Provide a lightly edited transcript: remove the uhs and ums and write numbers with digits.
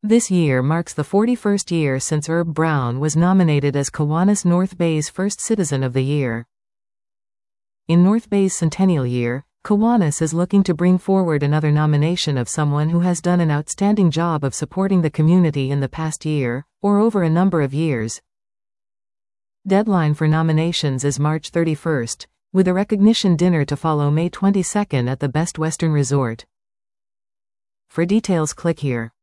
This year marks the 41st year since Herb Brown was nominated as Kiwanis North Bay's first Citizen of the Year. In North Bay's centennial year, Kiwanis is looking to bring forward another nomination of someone who has done an outstanding job of supporting the community in the past year, or over a number of years. Deadline for nominations is March 31st, with a recognition dinner to follow May 22nd at the Best Western Resort. For details, click here.